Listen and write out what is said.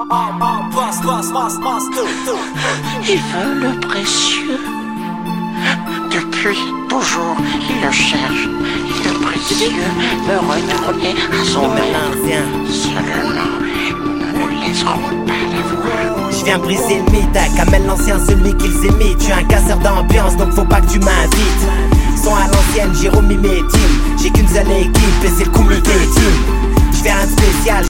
Il veut le précieux. Depuis toujours, il le cherche. Et le précieux veut retourner à son maître. Seulement, nous ne laisserons pas l'avoir. Je viens briser le mythe, Kamel l'ancien, celui qu'ils imitent. Je suis un casseur d'ambiance, donc faut pas que tu m'invites. Sont à l'ancienne, Jérôme et Tim. J'ai qu'une seule équipe et c'est le comité team. Je fais un spécial.